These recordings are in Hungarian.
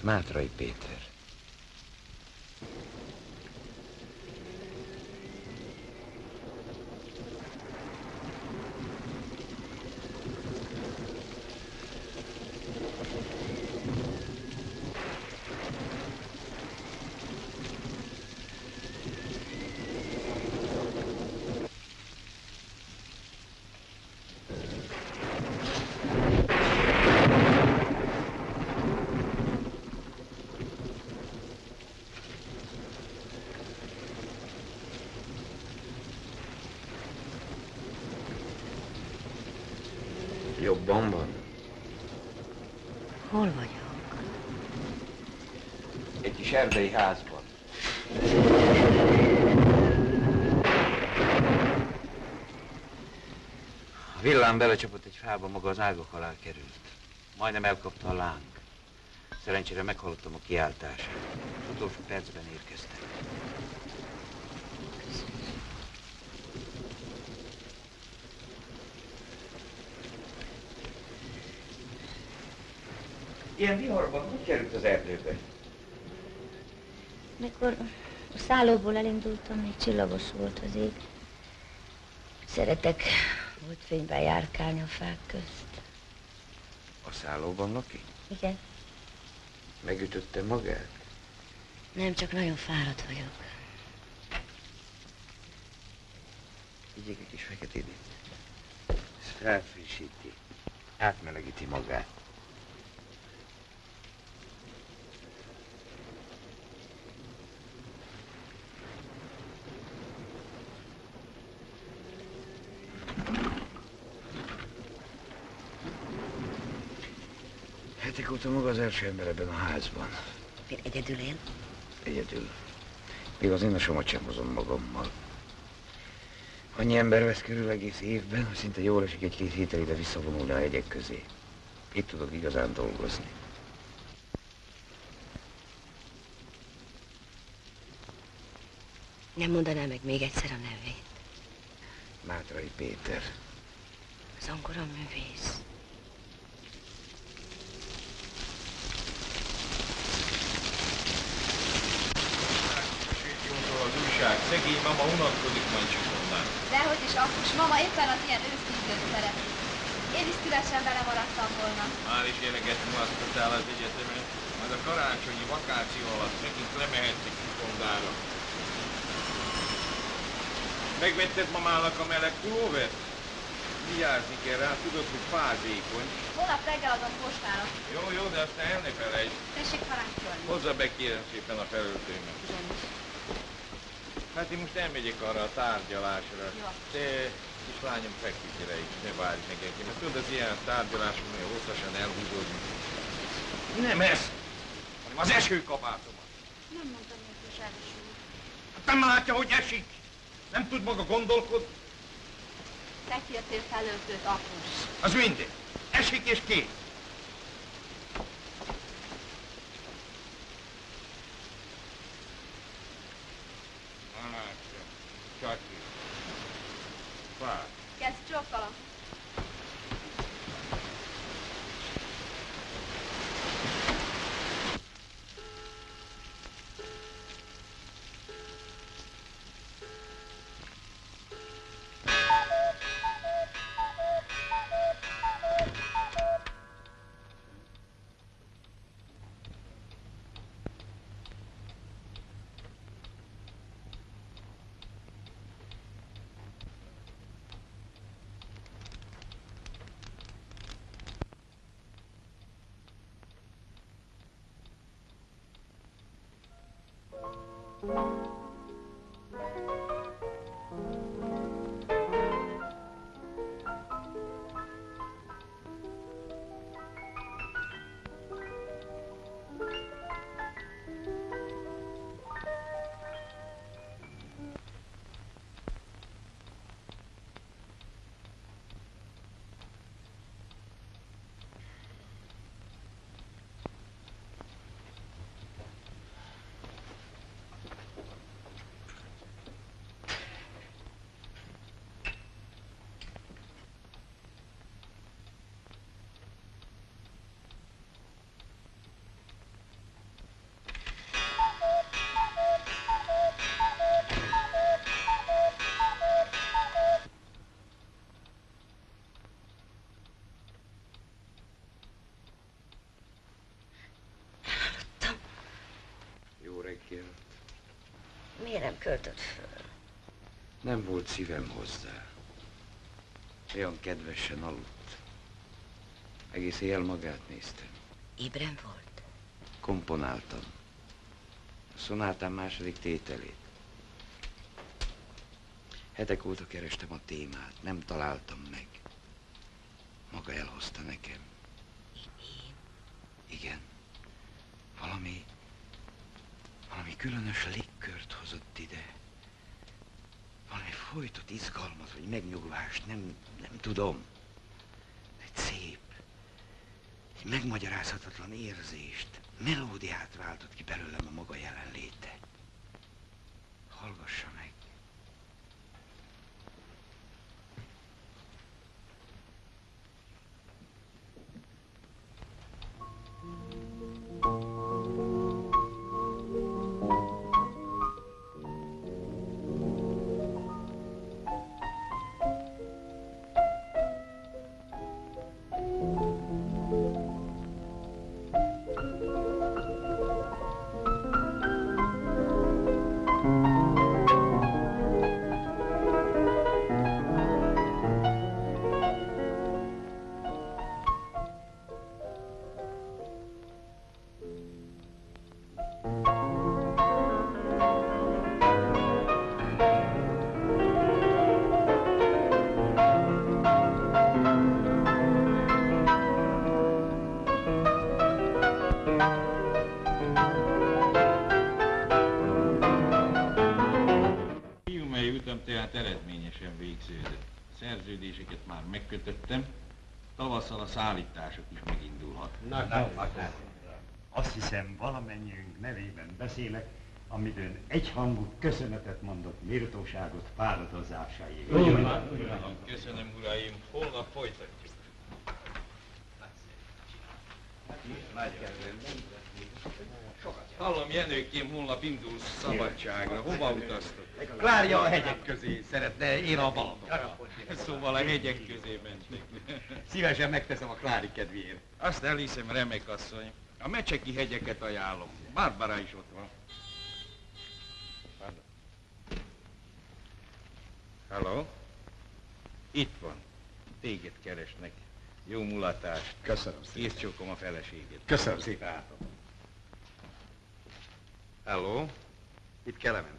Mátrai Péter. Jobban van? Hol vagyok? Egy kis erdei házban. A villám belecsapott egy fába, maga az ágak alá került. Majdnem elkapta a láng. Szerencsére meghallottam a kiáltását. Az utolsó percben érkeztem. Ilyen viharban hogy került az erdőbe? Mikor a szállóból elindultam, még csillagos volt az ég. Szeretek volt fényben járkálni a fák közt. A szállóban lakik? Igen. Megütötte magát? Nem, csak nagyon fáradt vagyok. Vigyék egy kis feketét itt. Ez felfrissíti, átmelegíti magát. Hetek óta maga az első ember ebben a házban. Én egyedül él? Egyedül. Még az inasomat sem hozom magammal. Annyi ember vesz körül egész évben, hogy szinte jól esik egy-két héten ide visszavonulni a hegyek közé. Itt tudok igazán dolgozni. Nem mondaná meg még egyszer a nevét? Mátrai Péter. Zongoraművész. Szegény mama unatkozik majd Csikondán. Dehogy is, apus, mama éppen az ilyen őszi időt szereti. Én is szívesen vele maradtam volna. Már is eleget mulasztottál az egyetemen, majd a karácsonyi vakáció alatt megint lemehetsz Csikondára. Megvetted mamának a meleg pulóvert? Vigyázni kell rá, tudod, hogy fázékony. Holnap reggel adom postára. Jó, de aztán el ne felejtsd. Tessék parancsolni. Hozza be kérem szépen a felöltőmet. Hát én most elmegyek arra a tárgyalásra. Jó. De kislányom feküdjére is, ne várj meg engem. Mert tudod, az ilyen tárgyalások nagyon hosszasan elhúzódni. Nem ez, hanem az esőkabátomat. Nem mondtam, hogy most elsül. Hát nem látja, hogy esik. Nem tud maga gondolkodni. Te kértél felöltőt, apus. Az mindegy. Esik és kész. Csaki. Fát. Kezd csokkolom. kért. Miért nem költött föl? Nem volt szívem hozzá. Olyan kedvesen aludt. Egész éjjel magát néztem. Ébren volt? Komponáltam. A szonátám második tételét. Hetek óta kerestem a témát, nem találtam meg. Maga elhozta nekem. Én? Igen. Valami különös légkört hozott ide. Valami folytott izgalmat, vagy megnyugvást, nem tudom. Egy szép, egy megmagyarázhatatlan érzést, melódiát váltott ki belőlem a maga jelenléte. Hallgassa meg. Szerződéseket már megkötöttem, tavasszal a szállítások is megindulhatnak. Na, azt hiszem, valamennyiünk nevében beszélek, amit ön egyhangú köszönetet mondott méltóságot fáradozásáért. Köszönöm, uraim, holnap folytatjuk. Hallom, Jenőkém, holnap indulsz szabadságra. Hova utaztok? Klárja a hegyek közé szeretne, én a Balatonra. Szóval a hegyek közé mentek. Szívesen megteszem a Klári kedvéért. Azt elhiszem, remek asszony. A Mecseki hegyeket ajánlom. Barbara is ott van. Halló? Itt van. Téged keresnek. Jó mulatást. Köszönöm szépen. Készcsókom a feleségét. Köszönöm szépen. Halló? Itt Kelemen.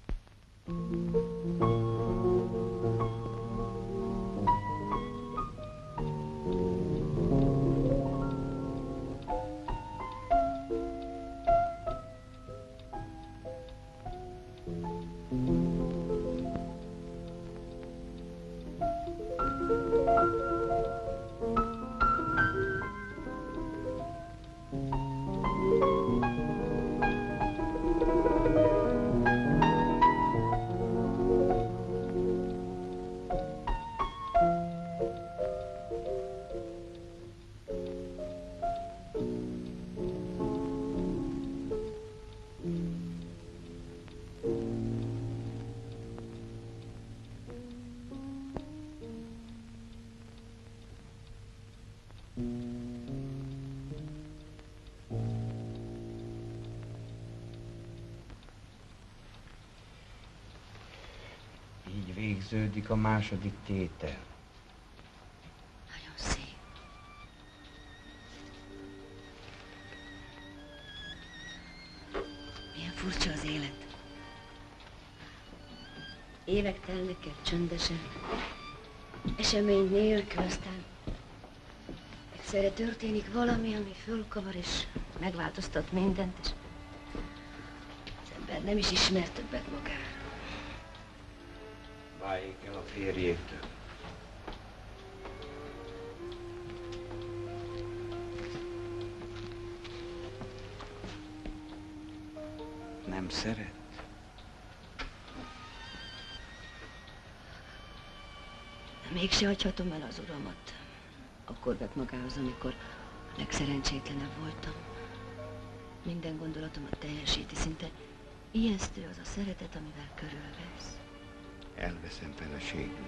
Így végződik a második tétel. Nagyon szép. Milyen furcsa az élet. Évek telnek el csöndesen, esemény nélkül, aztán egyszerre történik valami, ami fölkavar és megváltoztat mindent, és az ember nem is ismer többet magáról. Váljék el a férjétől. Nem szeret? Mégse hagyhatom el az uramat. Akkor vett magához, amikor a legszerencsétlenebb voltam. Minden gondolatomat teljesíti, szinte ijesztő az a szeretet, amivel körülvesz. Elveszem feleségül.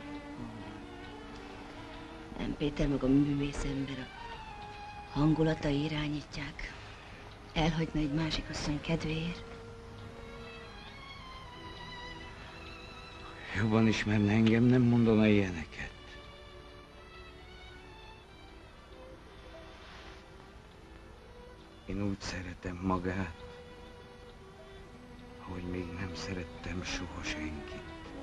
Nem, Péter, maga művész ember, a hangulatai irányítják. Elhagyna egy másik asszony kedvéért. Jobban ismerne engem, nem mondana ilyeneket. Én úgy szeretem magát, ahogy még nem szerettem soha senkit.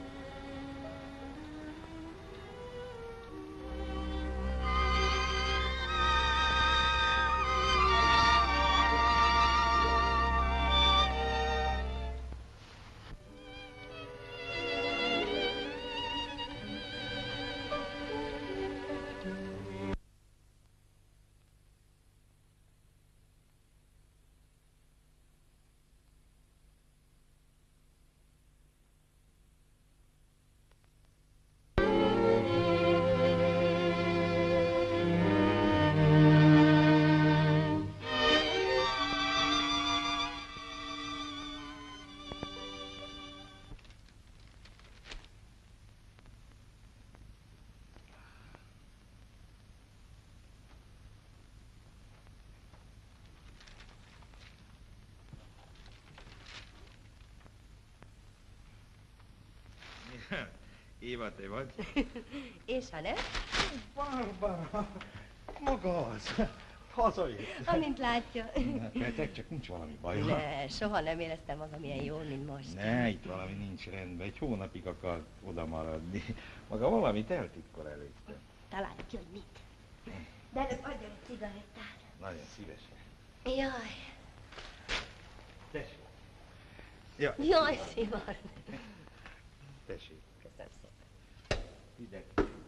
Éva, te vagy? És ha nem? Barbara, maga az. Hazajött. Amint látja. Petek, csak nincs valami baj. Ne, soha nem éreztem magam ilyen jól, mint most. Ne, itt valami nincs rendben. Egy hónapig akar oda maradni. Maga valamit eltitkol előtte. Talán ki, hogy mit. De előbb adjon egy cigarettát. Nagyon szívesen. Jaj. Tessék. Ja. Jaj, szívár. Tessék. Köszönöm szépen. Ide.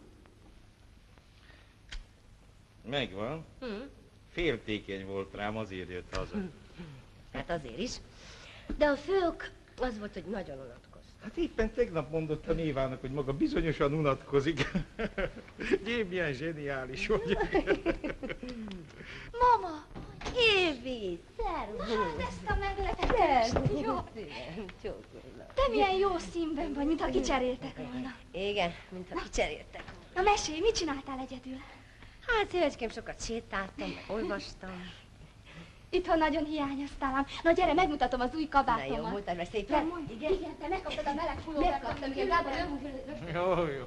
Megvan. Hm? Féltékeny volt rám, azért jött haza. Hát azért is. De a fő ok az volt, hogy nagyon unatkoztam. Hát éppen tegnap mondottam Évának, hogy maga bizonyosan unatkozik. Gyéb, milyen zseniális vagy. Mama! Évi, szervusz! Ezt a meglepetést! Jó! Csókolom. Te milyen jó színben vagy, mintha kicseréltek volna. Igen, mintha kicseréltek volna. Na mesélj, mit csináltál egyedül? Hát, szívecském, sokat sétáltam, meg olvastam. Itthon nagyon hiányoztál ám. Na gyere, megmutatom az új Na jó, kabátomat. mutasd meg Te szépen. mondj, igen, te megkaptad a meleg pulóvert. Megkaptam, igen, Gábor, Jó, jó.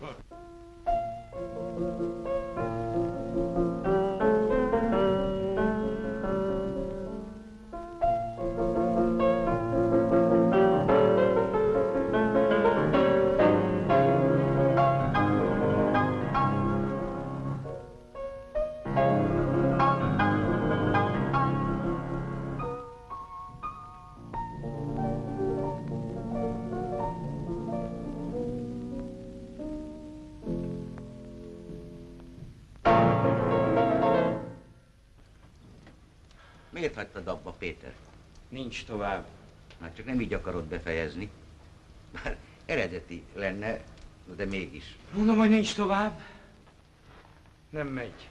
Miért hagytad abba, Péter? Nincs tovább. Hát csak nem így akarod befejezni. Bár eredeti lenne, de mégis. Mondom, hogy nincs tovább. Nem megy.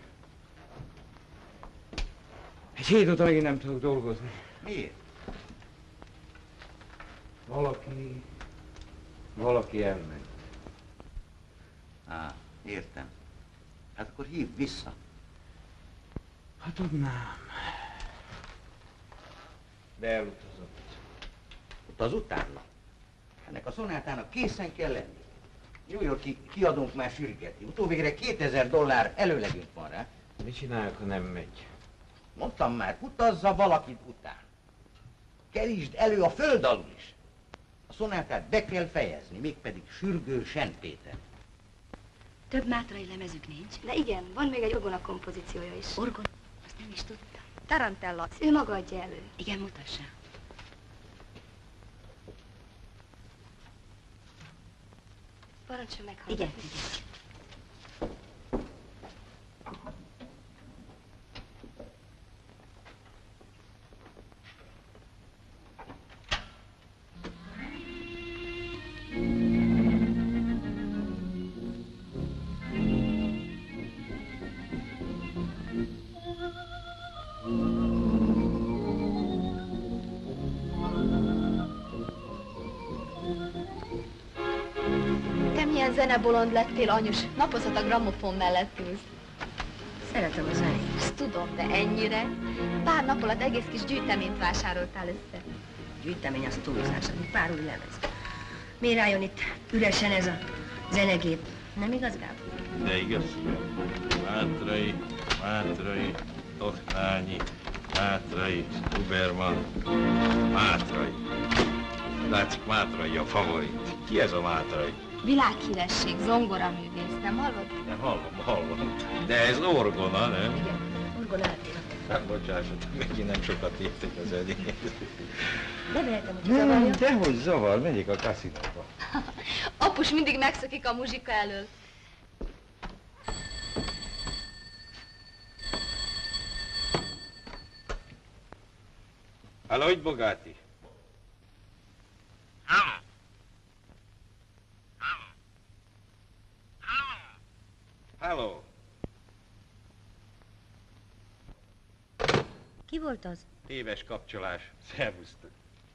Egy hét óta megint nem tudok dolgozni. Miért? Valaki elment. Á, értem. Hát akkor hívd vissza. Hát tudnám. De elutazott. Utaz utána. Ennek a szonátának készen kell lenni. New York-i kiadónk már sürgeti. Utóvégre $2000 előlegünk van rá. Mit csinálják, ha nem megy? Mondtam már, utazza valakit után. Kerítsd elő a föld alul is. A szonátát be kell fejezni, mégpedig sürgősen, Péter. Több mátrai lemezük nincs. De igen, van még egy orgona kompozíciója is. Orgon? Azt nem is tudtam. Tarantella. Ő maga adja elő. Igen, mutassa. Parancsolj meg, Igen, hallgatni. igen. Te milyen zenebolond lettél, anyus. Napozhat a grammofon mellett ülsz. Szeretem a zenét. Ezt tudom, de ennyire? Pár nap alatt egész kis gyűjteményt vásároltál össze. Gyűjtemény az túlzás, egy pár új lemez. Miért álljon itt üresen ez a zenegép? Nem igaz, Gábor? De igaz. Mátrai, Toknányi, Mátrai, Huberman, Mátrai. Látszik, Mátrai a favorit. Ki ez a Mátrai? Világhíresség, zongoraművész, nem hallod? Nem hallom. De ez orgona, nem? Igen, orgonáltél. Nem, bocsássatok, megint nem sokat értek az zenét. Bevehetem, hogy zavarja. Dehogy zavar, megyek a kaszinóba. Apus mindig megszökik a muzsika elől. Halló, hogy Bogáti? Halló. Ki volt az? Téves kapcsolás. Szervusztok.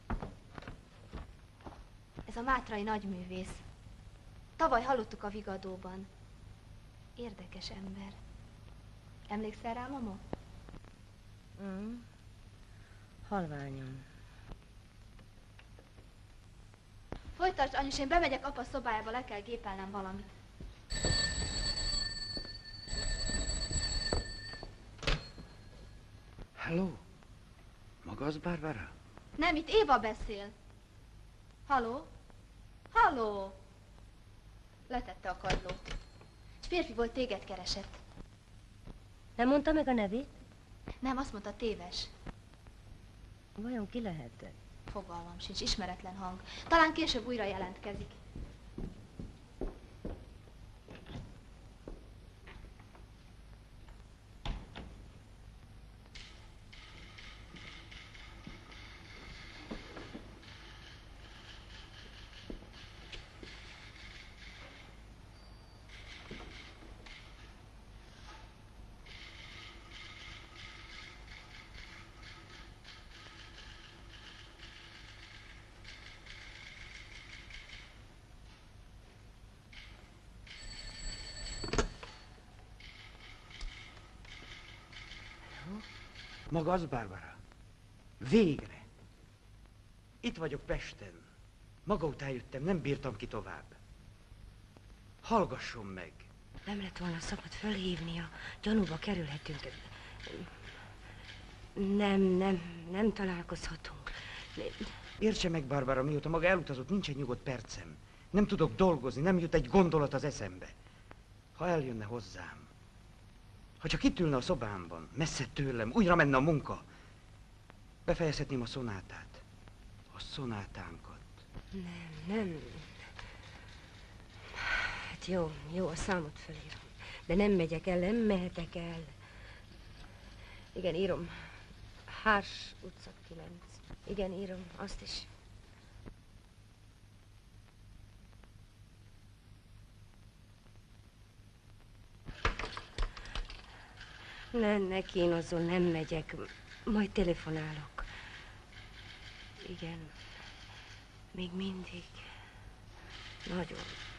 Ez a mátrai nagyművész. Tavaly hallottuk a Vigadóban. Érdekes ember. Emlékszel rá, mama? Halványon. Folytasd, anyus, én bemegyek apa szobájába, le kell gépelnem valamit. Halló? Maga az Barbara? Nem, itt Éva beszél. Halló? Halló? Letette a kardlót. És férfi volt, téged keresett. Nem mondta meg a nevét? Nem, azt mondta, téves. Vajon ki lehet? Fogalmam sincs, ismeretlen hang. Talán később újra jelentkezik. Maga az Barbara? Végre! Itt vagyok Pesten. Maga után jöttem, nem bírtam ki tovább. Hallgasson meg! Nem lett volna szabad fölhívnia. Gyanúba kerülhetünk. Nem találkozhatunk. Értse meg, Barbara, mióta maga elutazott, nincs egy nyugodt percem. Nem tudok dolgozni, nem jut egy gondolat az eszembe. Ha eljönne hozzám, ha csak itt ülne a szobámban, messze tőlem, újra menne a munka, befejezhetném a szonátát, a szonátánkat. Nem. Hát jó, a számot felírom. De nem megyek el, nem mehetek el. Igen, írom. Hárs utca 9. Igen, írom, azt is. Ne kínozzon, nem megyek. Majd telefonálok. Igen. Még mindig. Nagyon.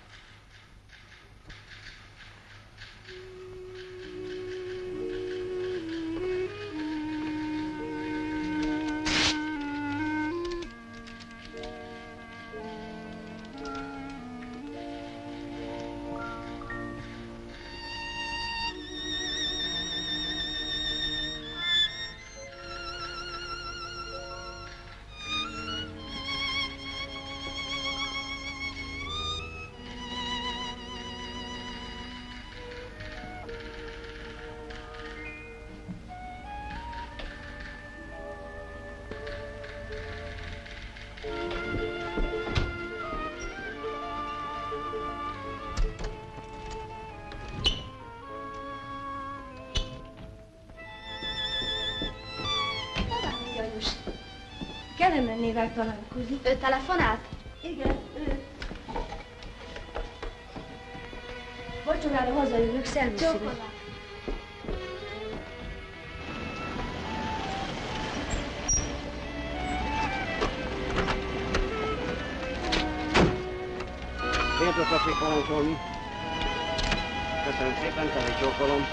Kelemennével találkozni. Ő telefonált? Igen, ő. Vacsorára hazajövök, szervusz. Csókolom. Miért tessék parancsolni? Köszönöm szépen, teli csókolom.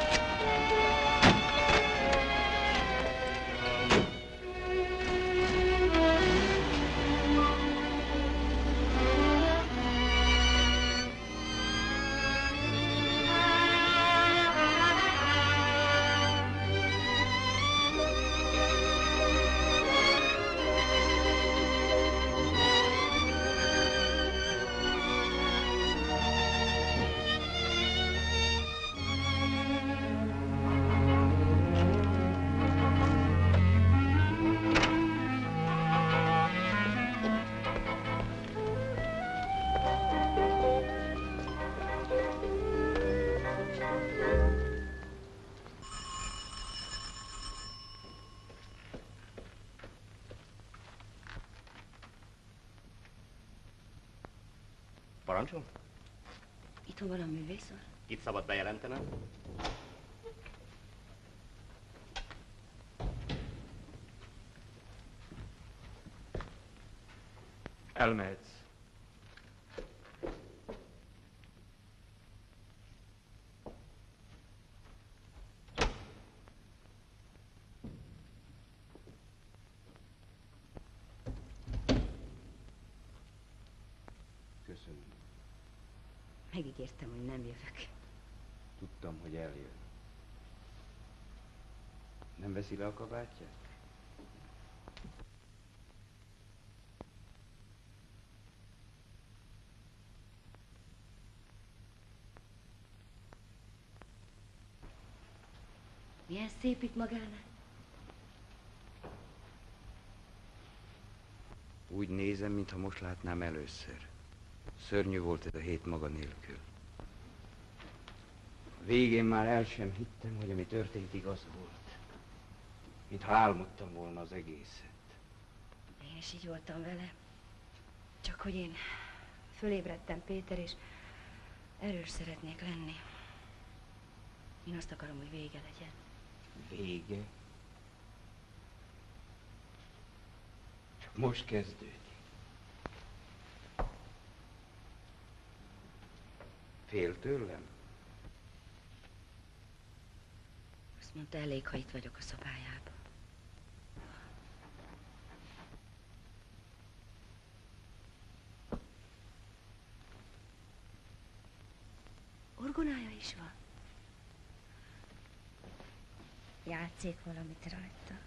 Parancsol? Itthon van a művész úr? Itt szabad bejelentenem? Elmehetsz. Köszönöm. Megígértem, hogy nem jövök. Tudtam, hogy eljön. Nem veszi le a kabátját? Milyen szép itt magánál. Úgy nézem, mintha most látnám először. Szörnyű volt ez a hét maga nélkül. A végén már el sem hittem, hogy ami történt igaz volt. Mintha álmodtam volna az egészet. Én is így voltam vele. Csak hogy én fölébredtem, Péter, és erős szeretnék lenni. Én azt akarom, hogy vége legyen. Vége? Csak most kezdődik. Fél tőlem? Azt mondta, elég, ha itt vagyok a szobájában. Orgonája is van. Játszik valamit rajta.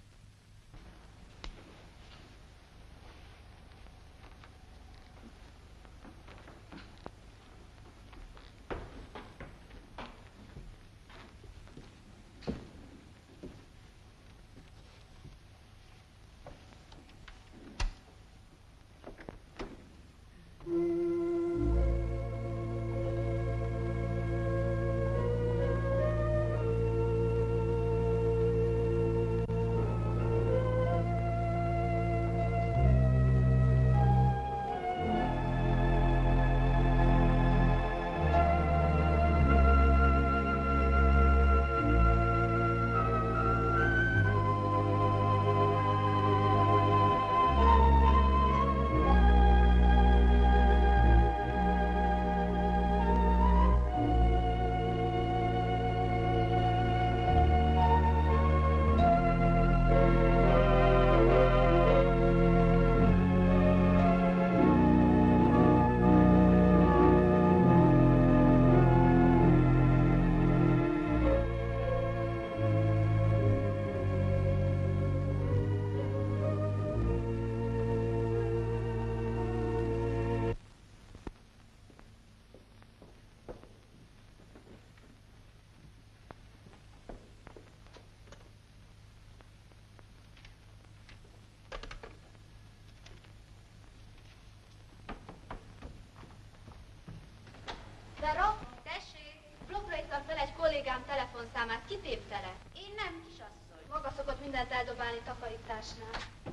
Vera, tessék! Blokkra ittam fel egy kollégám telefonszámát, kitépte le? Én nem, kisasszony. Maga szokott mindent eldobálni takarításnál.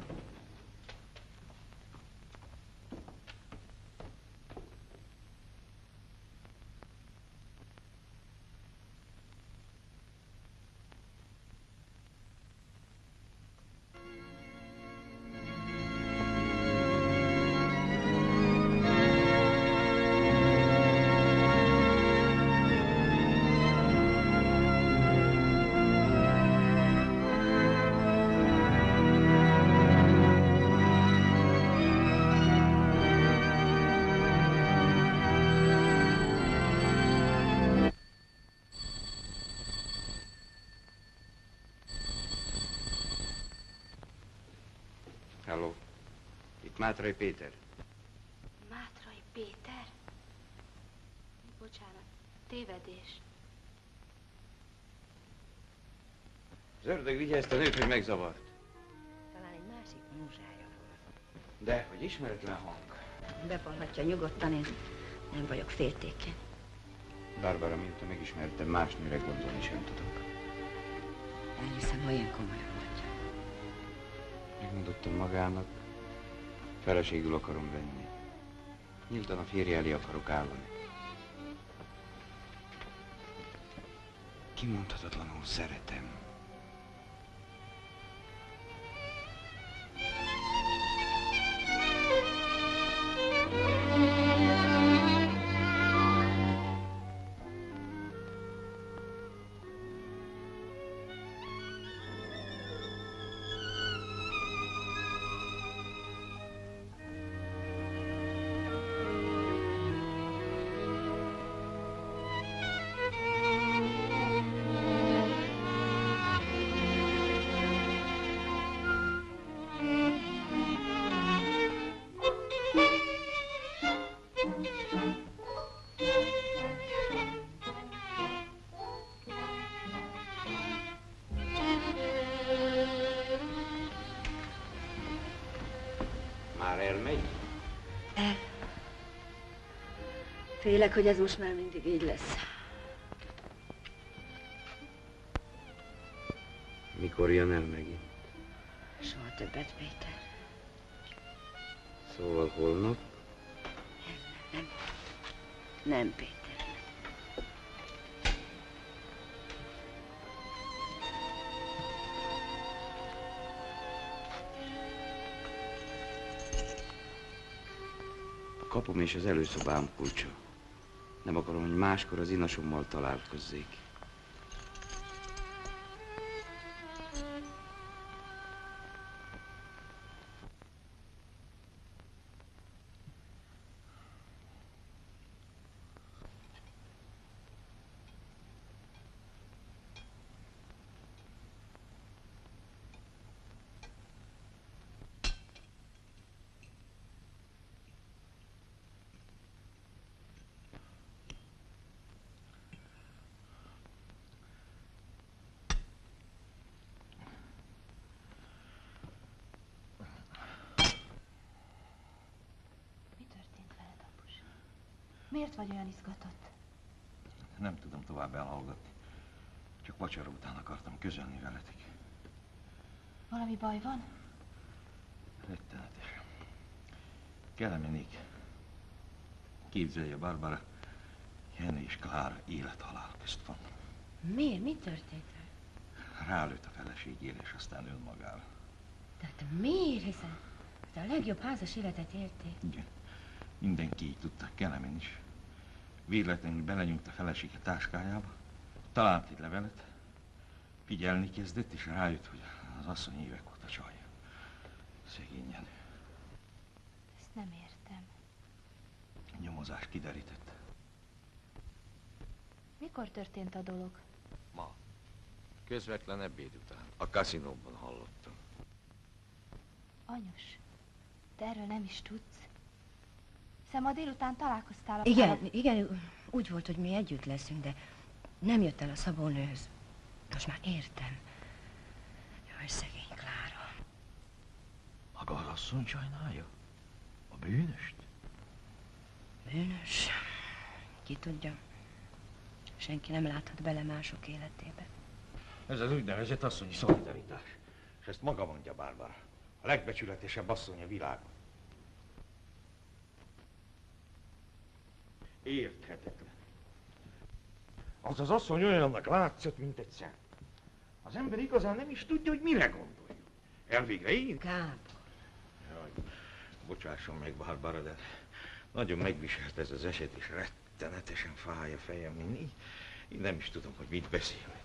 Halló, itt Mátrai Péter. Mátrai Péter? Bocsánat, tévedés. Az ördög vigye ezt a nőt, hogy megzavart. Talán egy másik múzsája volt. De, hogy ismeretlen hang. Bevallhatja nyugodtan, én nem vagyok féltékeny. Barbara, mióta megismertem, más nőre gondolni sem tudok. Elhiszem, ha ilyen komolyan mondja. Megmondottam magának, feleségül akarom venni. Nyíltan a férje elé akarok állani. Kimondhatatlanul szeretem. Már elmegy? Félek, hogy ez most már mindig így lesz. Mikor jön el megint? Soha többet, Péter. Szóval holnap? Nem, Péter. A kapom és az előszobám kulcsa. Nem akarom, hogy máskor az inasommal találkozzék. Miért vagy olyan izgatott? Nem tudom tovább elhallgatni. Csak vacsora után akartam közölni veletek. Valami baj van? Rettenetes. Kelemenik. Képzelje, Barbara, Henry és Clara élet-halál közt van. Miért? Mi történt? Rálőtt a feleségére, és aztán önmagára. Tehát miért? Hiszen te a legjobb házas életet élték. Igen. Mindenki így tudta, Kelemen is. Véletlenül belenyúlt a felesége táskájába, talált egy levelet, figyelni kezdett, és rájött, hogy az asszony évek óta csalja. Szegény Jenő. Ezt nem értem. A nyomozás kiderítette. Mikor történt a dolog? Ma. Közvetlen ebéd után. A kaszinóban hallottam. Anyus, te erről nem is tudsz? Hiszen ma délután találkoztál a Igen, úgy volt, hogy mi együtt leszünk, de nem jött el a szabónőhöz. Most már értem. Jaj, szegény Klára. Maga az asszony sajnálja? A bűnöst? Bűnös? Ki tudja. Senki nem láthat bele mások életébe. Ez az úgynevezett asszonyi szolidaritás. És ezt maga mondja, Barbara. A legbecsületesebb asszony a világon. Érthetetlen. Az az asszony olyannak látszott, mint egy szent. Az ember igazán nem is tudja, hogy mire gondoljon. Elvégre én? Gábor. Jaj, bocsásson meg, Barbara, de nagyon megviselt ez az eset, és rettenetesen fáj a fejem. Én nem is tudom, hogy mit beszélek.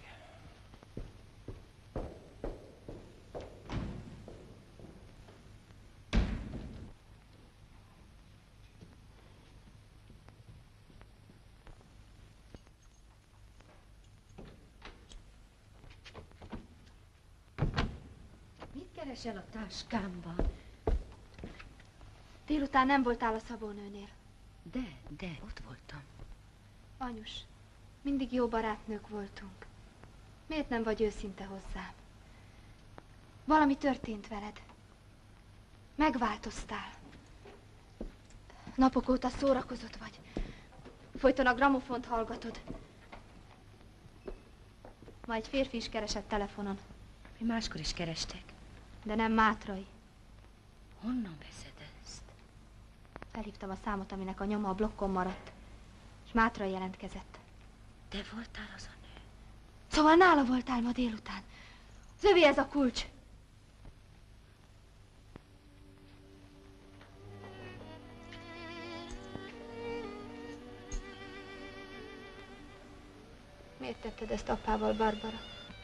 Keresel a táskámban. Délután nem voltál a szabónőnél. De, ott voltam. Anyus, mindig jó barátnők voltunk. Miért nem vagy őszinte hozzám? Valami történt veled. Megváltoztál. Napok óta szórakozott vagy. Folyton a gramofont hallgatod. Ma egy férfi is keresett telefonon. Mi máskor is kerestek. De nem Mátrai. Honnan veszed ezt? Felhívtam a számot, aminek a nyoma a blokkon maradt, és Mátra jelentkezett. Te voltál az a nő? Szóval nála voltál ma délután. Az övé ez a kulcs. Miért tetted ezt apával, Barbara?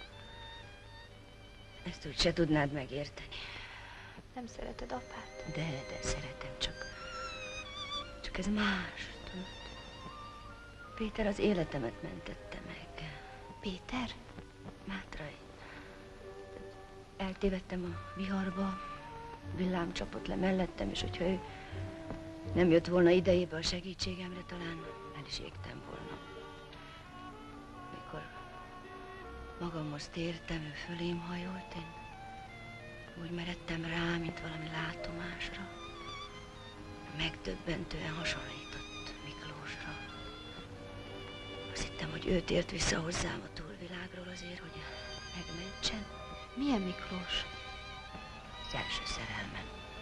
Ezt úgy se tudnád megérteni. Nem szereted apát? De szeretem, csak ez más, tudod. Péter az életemet mentette meg. Péter? Mátrai. Eltévedtem a viharba, villám csapott le mellettem, és hogyha ő nem jött volna idejébe a segítségemre, talán el is égtem volna. Mikor magamhoz tértem, ő fölém hajolt, én úgy meredtem rá, mint valami látomásra. Megdöbbentően hasonlított Miklósra. Azt hittem, hogy ő tért vissza hozzám a túlvilágról azért, hogy megmentsen. Milyen Miklós? Az első szerelmem.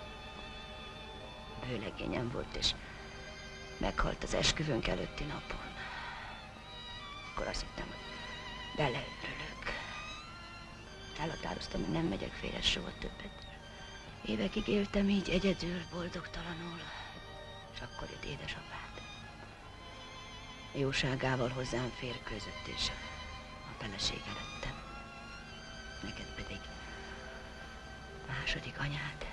Bőlegényem volt, és meghalt az esküvőnk előtti napon. Akkor azt hittem, hogy beleőrülök. Elhatároztam, hogy nem megyek félre soha többet. Évekig éltem így egyedül, boldogtalanul, és akkor jött édesapád. Jóságával hozzám férkőzött, és a felesége lettem. Neked pedig második anyád.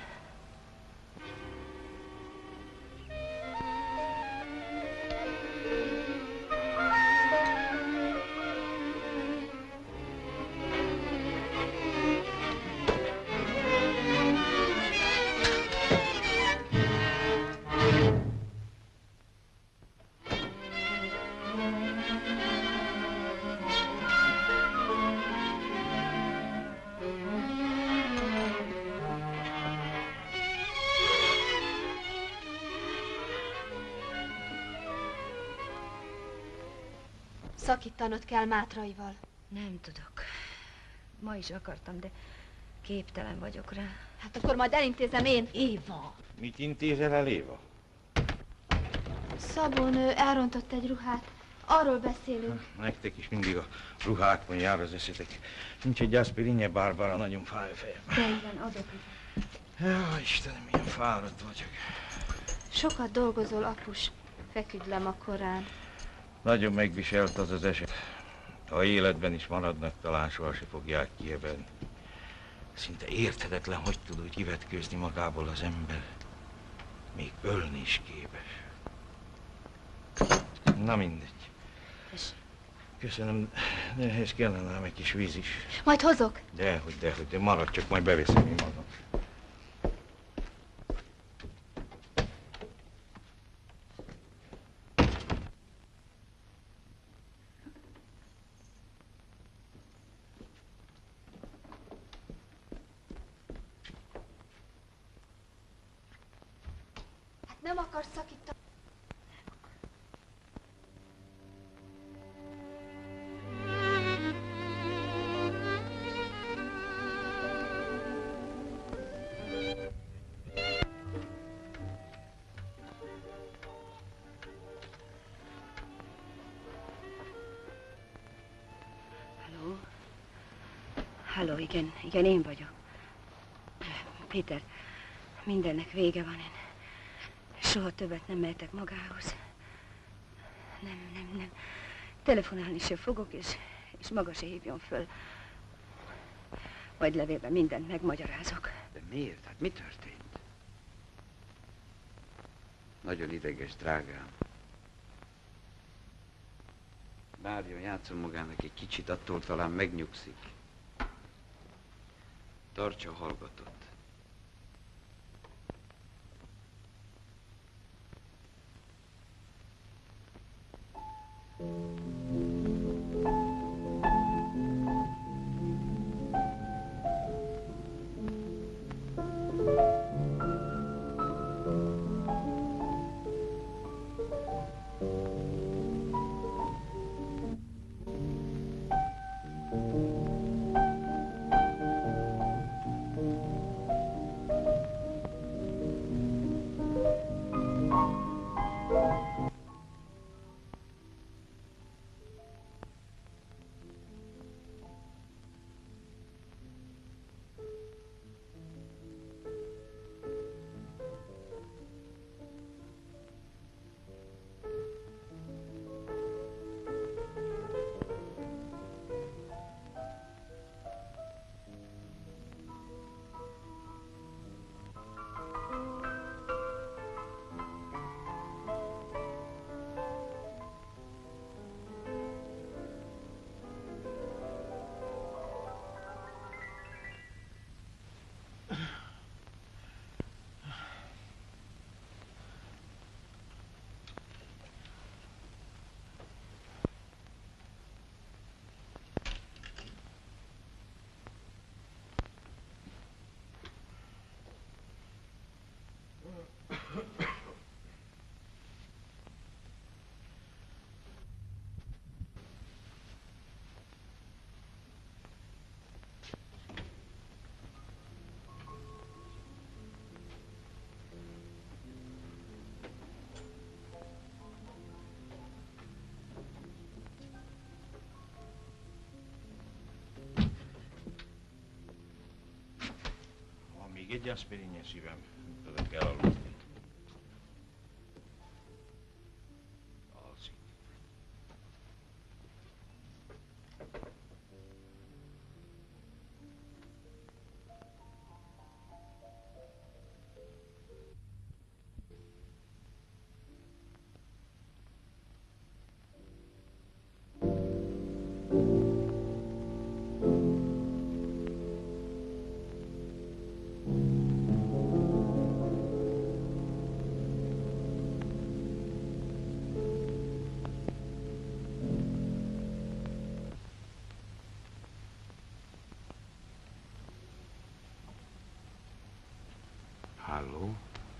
Szakítanod kell Mátraival. Nem tudok. Ma is akartam, de képtelen vagyok rá. Hát akkor majd elintézem én. Éva! Mit intézel el, Éva? Szabónő elrontott egy ruhát. Arról beszélünk. Nektek is mindig a ruhákon jár az eszetek. Nincs egy aspirinje, Barbara, nagyon fáj a fejem. De igen, adok. Ja, Istenem, milyen fáradt vagyok. Sokat dolgozol, apus. Feküdj le ma korán. Nagyon megviselt az az eset. Ha életben is maradnak, talán sohasem fogják kievelni. Szinte érthetetlen, hogy tud úgy kivetkőzni magából az ember. Még ölni is képes. Na mindegy. Köszönöm, de ehhez kellene egy kis víz is. Majd hozok. Dehogy, de maradj, csak majd beveszem én magam. Hát nem akarsz szakítani. Halló, igen, én vagyok. Péter, mindennek vége van, én soha többet nem mehetek magához. Nem. Telefonálni se fogok, és maga se hívjon föl. Majd levélben mindent megmagyarázok. De miért? Hát mi történt? Nagyon ideges, drágám. Várjon, játszom magának egy kicsit, attól talán megnyugszik. Tartsa a hallgatót. egy aspirinje, szívem. Nem tudok elaludni. Alszik. Halló?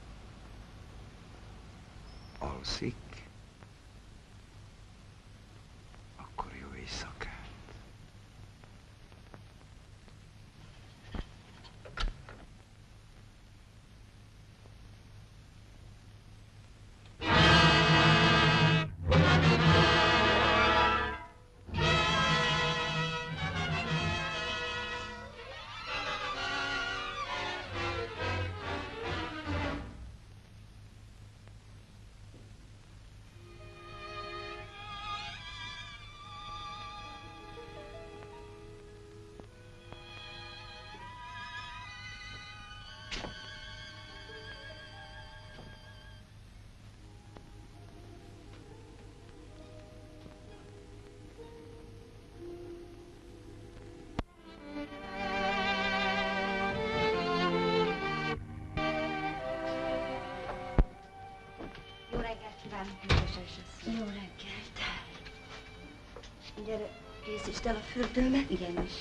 Alszik? Akkor jó éjszakát. Jó reggelt kívánok, Műköses asszony. Jó reggelt. Gyere, készítsd el a fürdőmet. Igenis.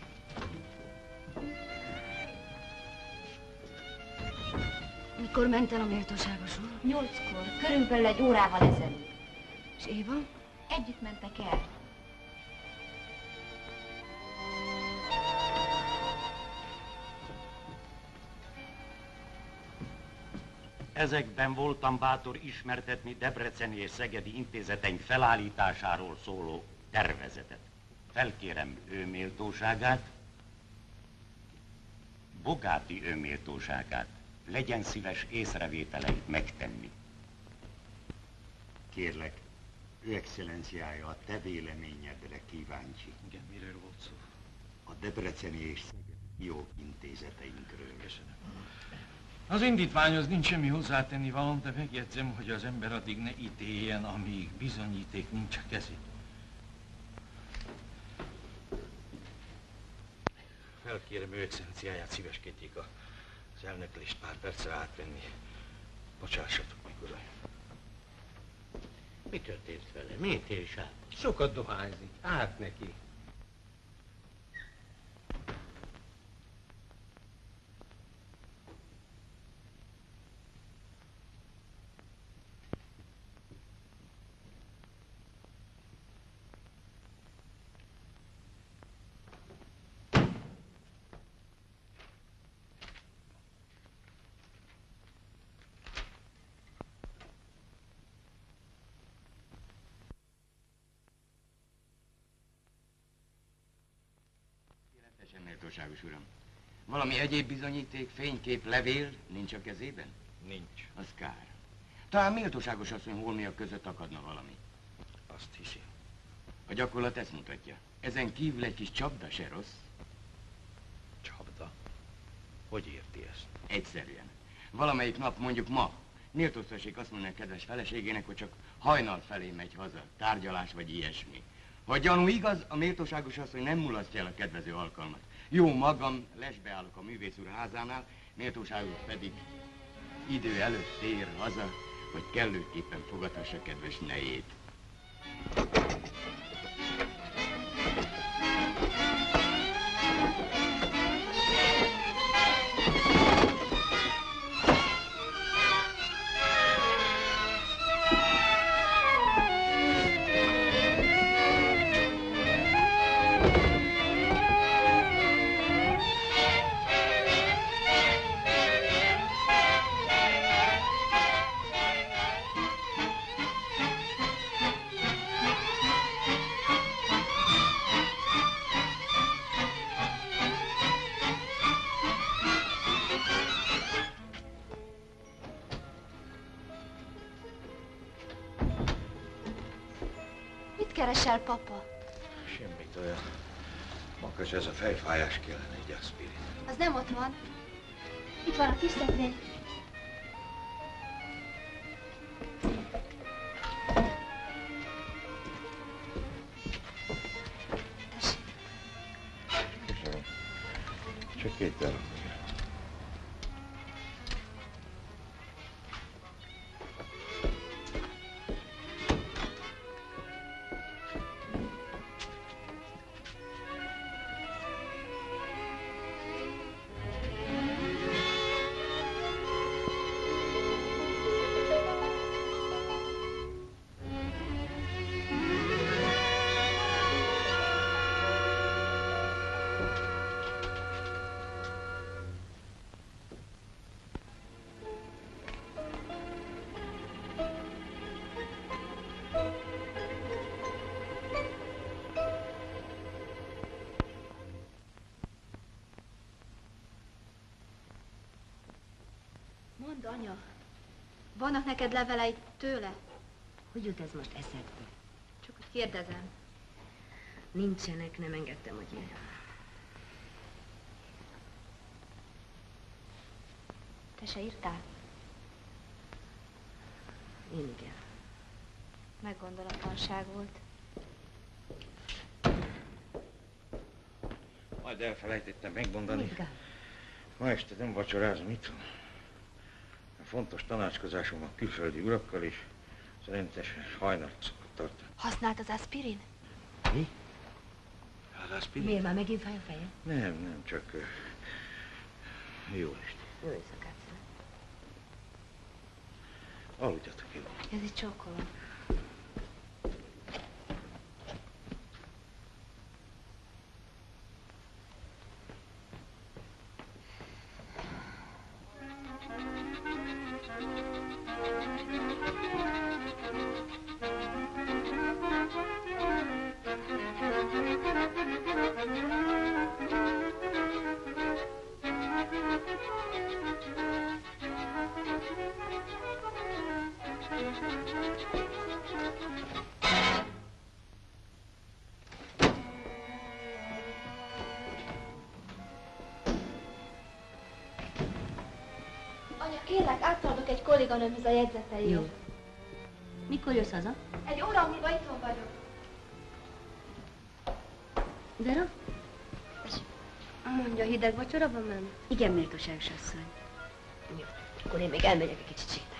Mikor ment el a méltóságos úr? 8-kor, körülbelül egy órával ezelőtt. És Éva? Együtt mentek el. Ezekben voltam bátor ismertetni debreceni és szegedi intézeteink felállításáról szóló tervezetet. Felkérem ő méltóságát, Bogáti ő méltóságát, legyen szíves észrevételeit megtenni. Kérlek, ő excellenciája a te véleményedre kíváncsi. Igen, miről volt szó? A debreceni és szegedi jogintézeteinkről. Köszönöm. Az indítványhoz nincs semmi hozzátenni valóm, de megjegyzem, hogy az ember addig ne ítéljen, amíg bizonyíték nincs a kezén. Felkérem ő excellenciáját, szíveskedjék az elnöklést pár percre átvenni. Bocsássatok meg, uram. Mi történt vele? Miért is át? Sokat dohányzik. Át neki. Méltóságos uram. Valami egyéb bizonyíték, fénykép, levél nincs a kezében? Nincs. Az kár. Talán méltóságos asszony holmiak között akadna valami. Azt hiszi. A gyakorlat ezt mutatja. Ezen kívül egy kis csapda se rossz. Csapda? Hogy érti ezt? Egyszerűen. Valamelyik nap, mondjuk ma, méltóztassék azt mondani a kedves feleségének, hogy csak hajnal felé megy haza, tárgyalás vagy ilyesmi. Ha a gyanú igaz, a méltóságos asszony nem mulasztja el a kedvező alkalmat. Jó magam, lesbeállok a művész úr házánál, méltóságos pedig idő előtt tér haza, hogy kellőképpen fogadhassa kedves nejét. keresel, papa? Semmit olyan. Magas ez a fejfájás kellene egy aspirin. Az nem ott van. Itt van a kis szekrény. Tessék. Köszönöm. Csak 2 darab. Mondd, anya, vannak neked leveleid tőle? Hogy jut ez most eszedbe? Csak úgy kérdezem. Nincsenek, nem engedtem, hogy írjam. Te se írtál? Én igen. Meggondolatlanság volt. Majd elfelejtettem megmondani. Mit, Gál? Ma este nem vacsorázom itthon. A fontos tanácskozásom a külföldi urakkal is rendesen hajnalt szokott tartani. Használt az aspirin? Mi? Az aspirin? Miért már megint fáj a feje? Nem, csak jó este. Jó éjszakát. Aludjatok jó. Ez itt csókolom. Anya, kérlek, átadok egy kolléganőmhöz a jegyzeteit. Jó. Mikor jössz haza? Egy óra múlva itthon vagyok. Vera? Mondja, hideg vacsora van benne? Igen, méltóságos asszony. Jó, akkor én még elmegyek egy kicsit sétálni.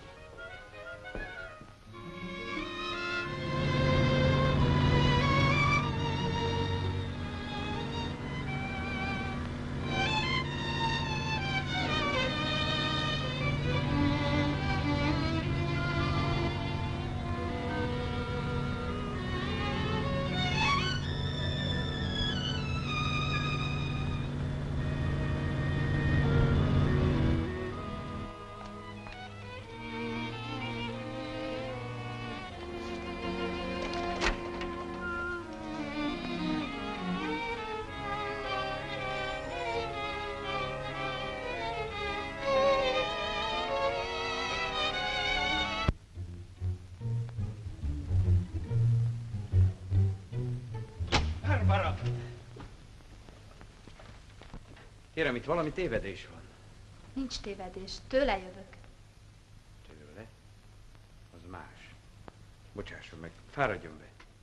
Kérem, itt valami tévedés van. Nincs tévedés, tőle jövök. Tőle? Az más. Bocsásson meg, fáradjon be.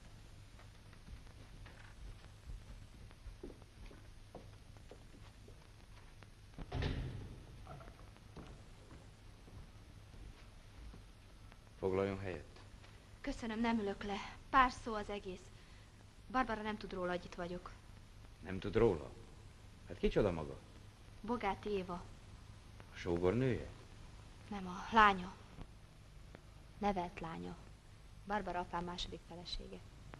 Foglaljon helyet. Köszönöm, nem ülök le. Pár szó az egész. Barbara nem tud róla, hogy itt vagyok. Nem tud róla? Hát kicsoda maga? Bogáti Éva. A sógornője? Nem, a lánya. Nevelt lánya. Barbara apám második felesége.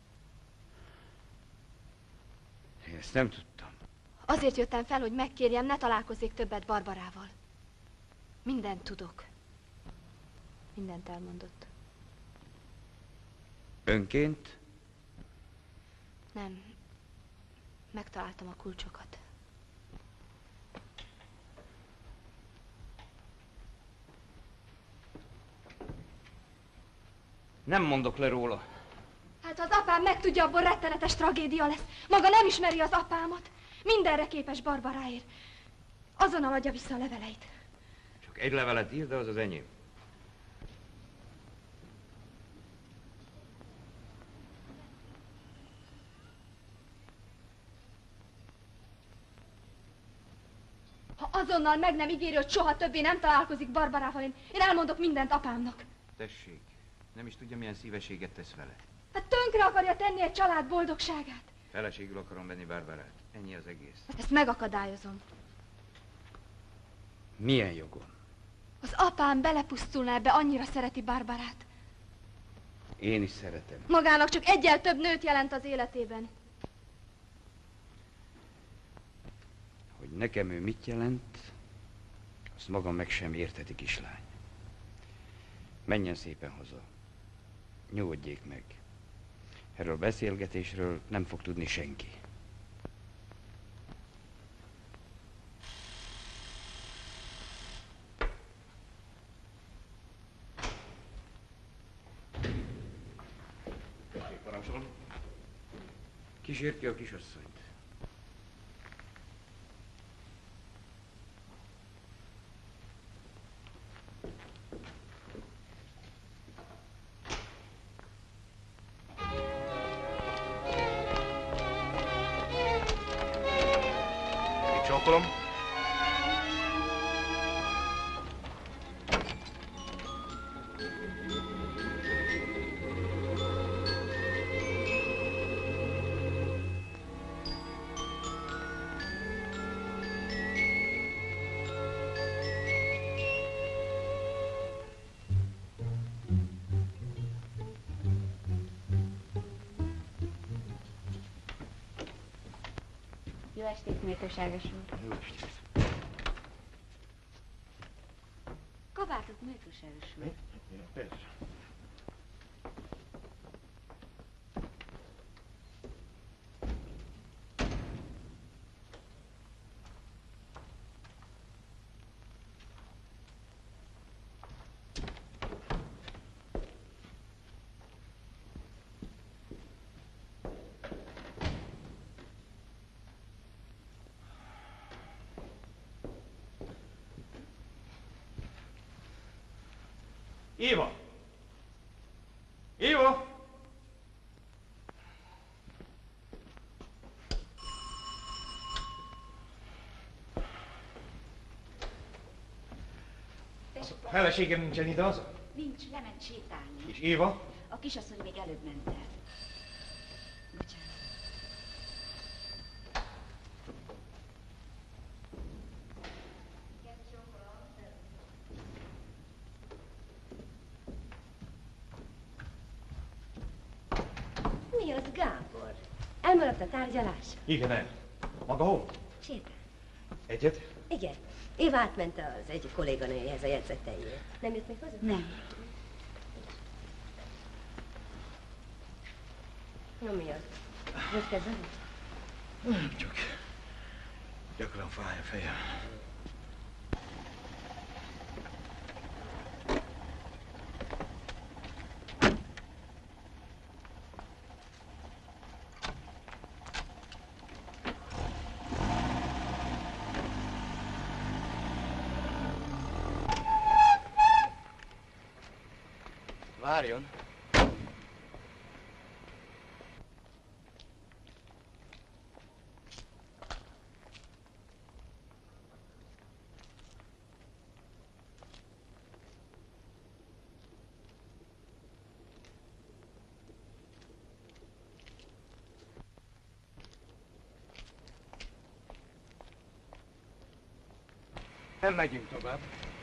Én ezt nem tudtam. Azért jöttem fel, hogy megkérjem, ne találkozzék többet Barbarával. Mindent tudok. Mindent elmondott. Önként? Nem. Megtaláltam a kulcsokat. Nem mondok le róla. Hát Hát ha az apám megtudja, abból rettenetes tragédia lesz. Maga nem ismeri az apámat. Mindenre képes Barbaráért. Azonnal adja vissza a leveleit. Csak egy levelet ír, de az az enyém. Ha azonnal meg nem ígéri, hogy soha többé nem találkozik Barbarával, én elmondok mindent apámnak. Tessék, nem is tudja, milyen szívességet tesz vele. Hát tönkre akarja tenni egy család boldogságát. Feleségül akarom venni Barbarát. Ennyi az egész. Hát ezt megakadályozom. Milyen jogon? Az apám belepusztulna ebbe, annyira szereti Barbarát. Én is szeretem. Magának csak egyel több nőt jelent az életében. Hogy nekem ő mit jelent, azt magam meg sem érteti, kislány. Menjen szépen haza. Nyugodjék meg. Erről a beszélgetésről nem fog tudni senki. Parancsolom. Kísért ki a kisasszonyt. Csókolom. Jó estét, méltóságos úr. Jó estét. Kabátot, méltóságos úr. Persze. Éva! Éva! A feleségem nincsen ide haza? Nincs, lement sétálni. És Éva? A kisasszony még előbb ment el. Bocsánat. Mi az, Gábor? Elmaradt a tárgyalás? Igen, el. Maga hol? Sétál. Egyet? Igen. Éva átment az egyik kolléganőjéhez a jegyzeteiért. Nem jött még hozzá? Nem. Na mi az? Most kezdve? Nem, csak gyakran fáj a fejem. Várjon. Nem megyünk tovább.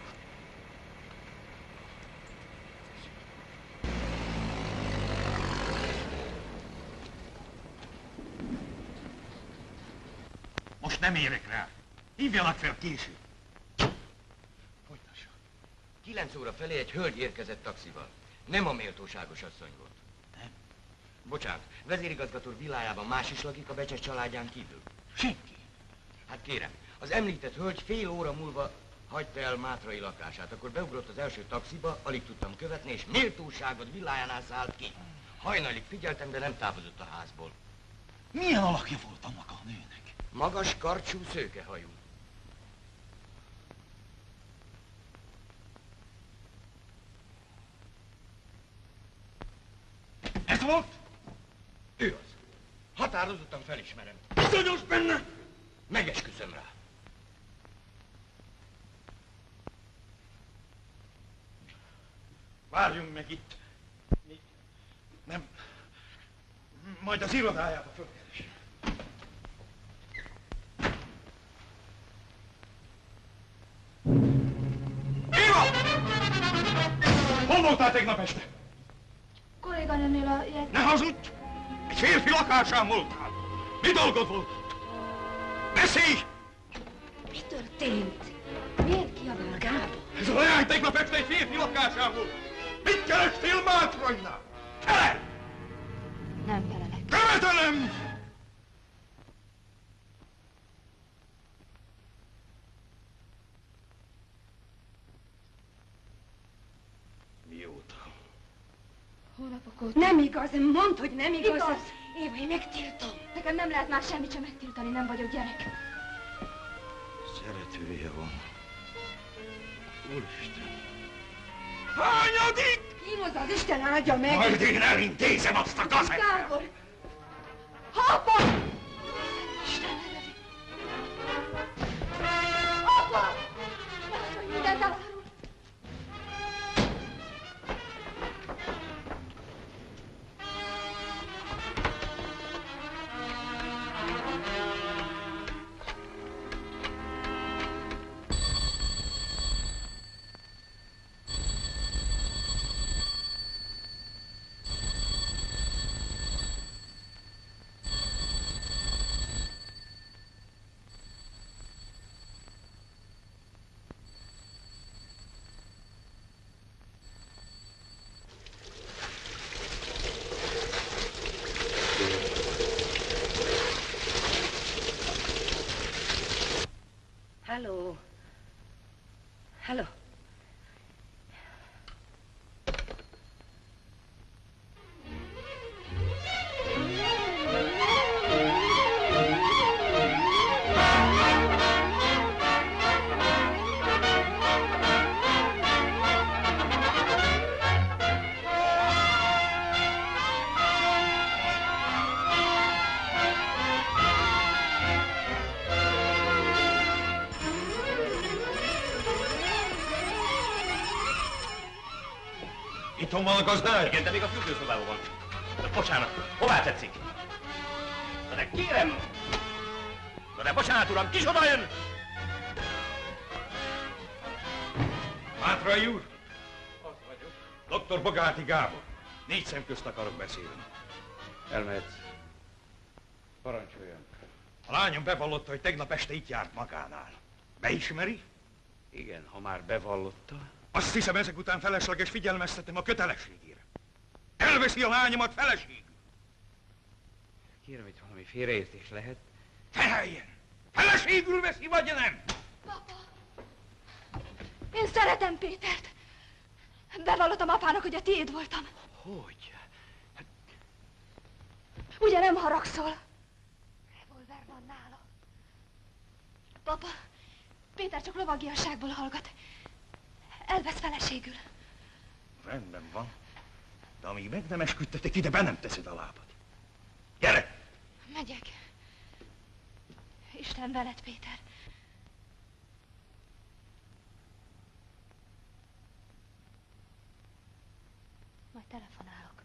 Most nem érek rá. Hívjanak fel később. Folytassa. 9 óra felé egy hölgy érkezett taxival. Nem a méltóságos asszony volt. Nem? Bocsánat, vezérigazgató villájában más is lakik a Becses családján kívül? Senki. Hát kérem, az említett hölgy fél óra múlva hagyta el Mátrai lakását. Akkor beugrott az első taxiba, alig tudtam követni, és méltóságod villájánál szállt ki. Hajnalig figyeltem, de nem távozott a házból. Milyen alakja volt annak a nőnek? Magas, karcsú, szőkehajú. Ez volt? Ő az. Határozottan felismerem. Bizonyos benne! Megesküszöm rá. Várjunk meg itt. Nem. Majd az irodájába fölkeresem. Éva! Hol voltál tegnap este? Kolléganőnél a jegy... Ne hazudj! Egy férfi lakásán voltál. Mi dolgod volt? Beszélj! Mi történt? Miért kiabál Gábor? Ez a leány tegnap este egy férfi lakásán volt. Mit kerestél Mátrainál? Felelj! Nem felelek. Követelem! Mióta? Hónapok óta. Nem igaz, mondd, hogy nem igaz. Igaz. Éva, én megtiltom. Nekem nem lehet már semmit sem megtiltani, nem vagyok gyerek. Szeretője van. Úristen! Hányadik? Kínoz az Isten áldja meg! Majd én elintézem azt a gazettát! Gábor! Apa! Isten nevezi! Apa! Látsz, hogy mindent elárul. Halló? Halló? Itthon van a gazdája? Igen, de még a fürdőszobában van. De bocsánat, hová tetszik? Na de kérem! Na de bocsánat, uram, kicsoda jön? Mátrai úr? Az vagyok. Dr. Bogáti Gábor. 4 szem közt akarok beszélni. Elmehetsz. Parancsoljon. A lányom bevallotta, hogy tegnap este itt járt magánál. Beismeri? Igen, ha már bevallotta. Azt hiszem, ezek után felesleges figyelmeztetem a kötelességére. Elveszi a lányomat feleségül. Kérem, itt valami félreértés lehet. Feleljen! Feleségül veszi, vagy nem? Papa! Én szeretem Pétert. Bevallottam apának, hogy a tiéd voltam. Hogy? Ugye nem haragszol? Revolver van nála. Papa, Péter csak lovagiasságból hallgat. Elvesz feleségül. Rendben van. De amíg meg nem esküdtetek, ide be nem teszed a lábad. Gyere! Megyek. Isten veled, Péter. Majd telefonálok.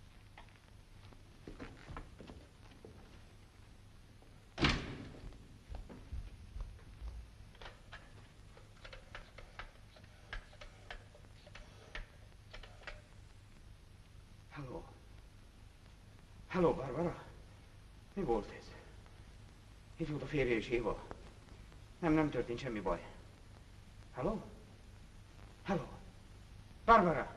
Halló? Halló, Barbara? Mi volt ez? Itt volt a férje és Éva. Nem történt semmi baj. Halló? Halló? Barbara?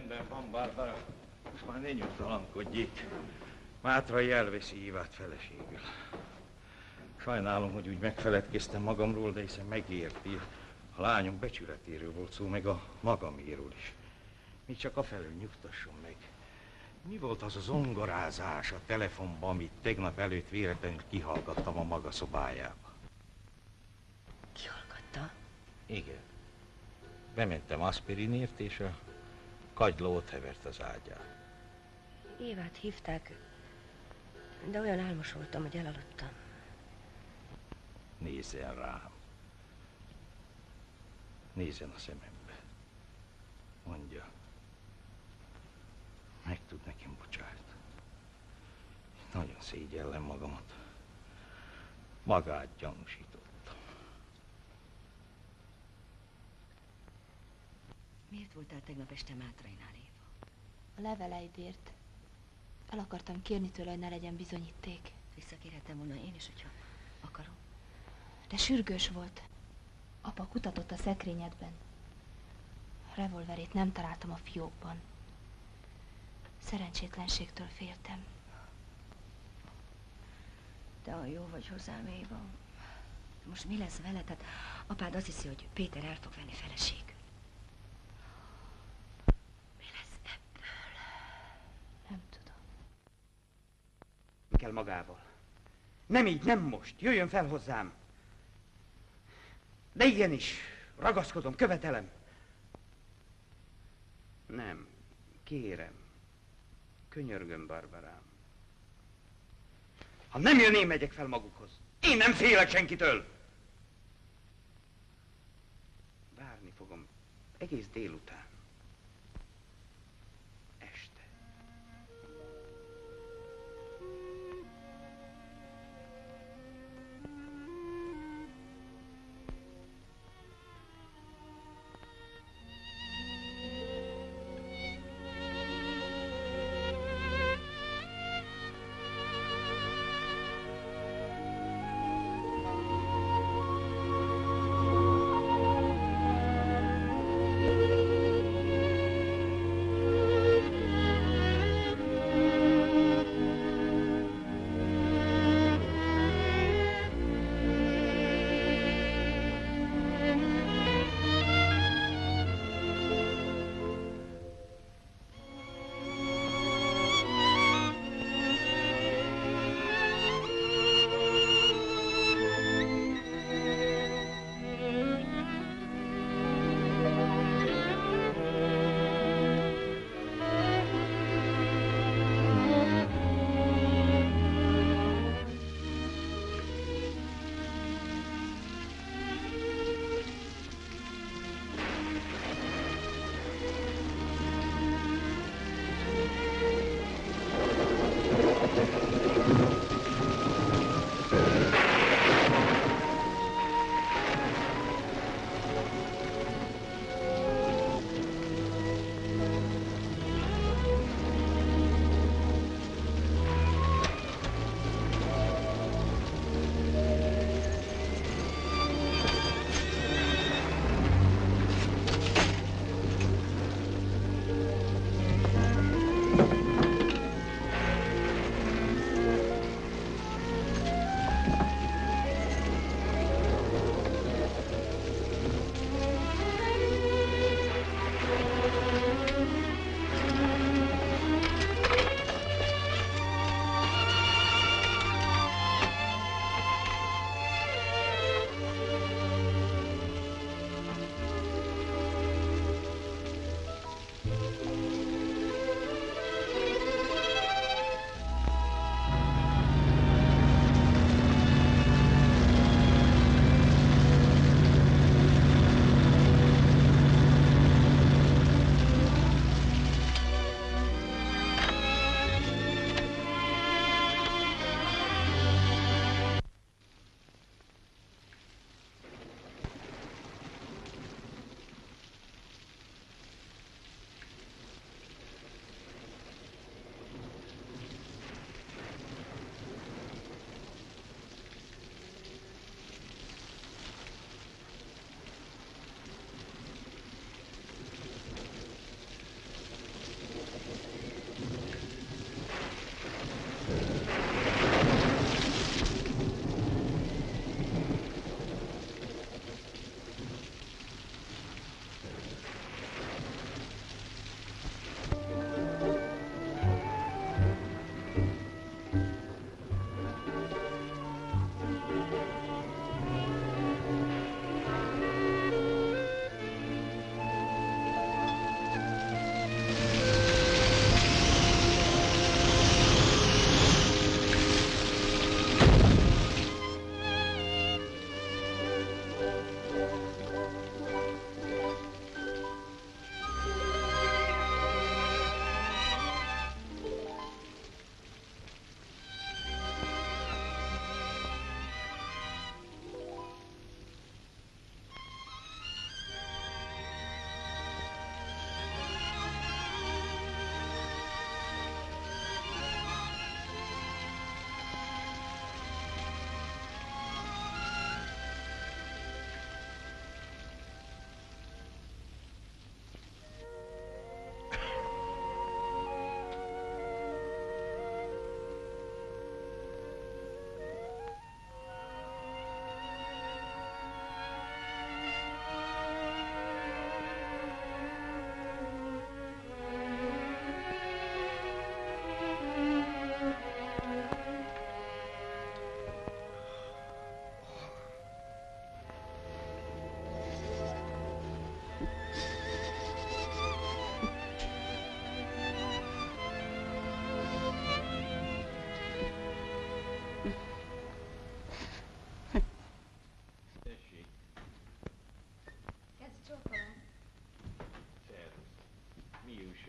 Rendben van, Barbara. Most már ne nyugtalankodj itt. Mátrai elveszi Ívát feleségül. Sajnálom, hogy úgy megfeledkeztem magamról, de hiszen megérti. A lányom becsületéről volt szó, meg a magaméről is. Még csak afelől nyugtasson meg. Mi volt az a zongorázás a telefonban, amit tegnap előtt véletlenül kihallgattam a maga szobájába? Kihallgatta? Igen. Bementem aspirinért, és a kagyló ott hevert az ágyán. Évát hívták, de olyan álmos voltam, hogy elaludtam. Nézzen rám. Nézzen a szemembe. Mondja. Meg tud nekem bocsátani. Nagyon szégyellem magamat. Magát gyanúsítottam. Miért voltál tegnap este Mátrainál, Éva? A leveleidért. El akartam kérni tőle, hogy ne legyen bizonyíték. Visszakérhettem volna én is, hogyha akarom. De sürgős volt. Apa kutatott a szekrényedben. A revolverét nem találtam a fiókban. Szerencsétlenségtől féltem. Te olyan jó vagy hozzám, Éva. Most mi lesz veled? Hát apád azt hiszi, hogy Péter el fog venni feleségül. Mi lesz ebből? Nem tudom. Kell magával. Nem így, nem most. Jöjjön fel hozzám. De igenis, ragaszkodom, követelem. Nem, kérem. Könyörgöm, Barbarám. Ha nem jön, én megyek fel magukhoz. Én nem félek senkitől. Várni fogom egész délután. Este.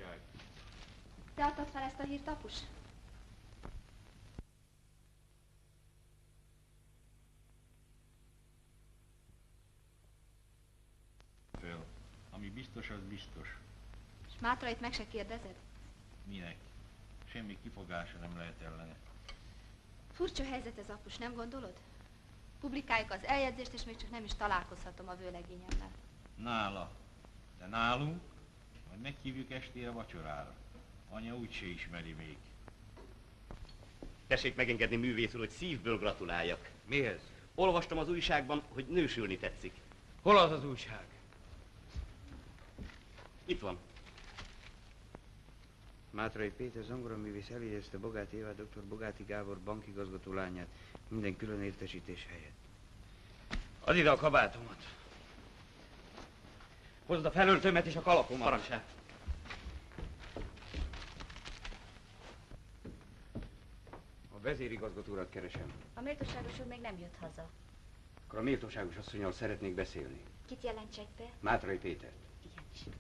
újság. Te adtad fel ezt a hírt, apus? Föl. Ami biztos, az biztos. És Mátrait meg se kérdezed? Minek? Semmi kifogása nem lehet ellene. Furcsa helyzet ez, apus, nem gondolod? Publikáljuk az eljegyzést, és még csak nem is találkozhatom a vőlegényemmel. Nála. De nálunk? Majd meghívjuk estére vacsorára. Anya úgyse ismeri még. Tessék megengedni, művész úr, hogy szívből gratuláljak. Mihez? Olvastam az újságban, hogy nősülni tetszik. Hol az az újság? Itt van. Mátrai Péter zongoraművész eljegyezte Bogáti Éva dr. Bogáti Gábor bankigazgató lányát minden külön értesítés helyett. Add ide a kabátomat. Hozd a felöltőmet és a kalapomat. Parancsát. A vezérigazgató urat keresem. A méltóságos úr még nem jött haza. Akkor a méltóságos asszonnyal szeretnék beszélni. Kit jelentsek be? Mátrai Pétert. Igenis.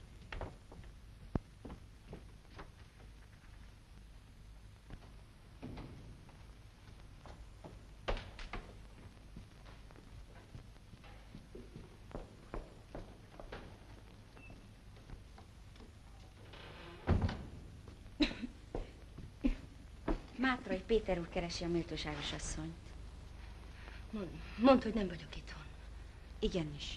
Mátrai Péter úr keresi a méltóságos asszonyt. Mondd, hogy nem vagyok itthon. Igenis.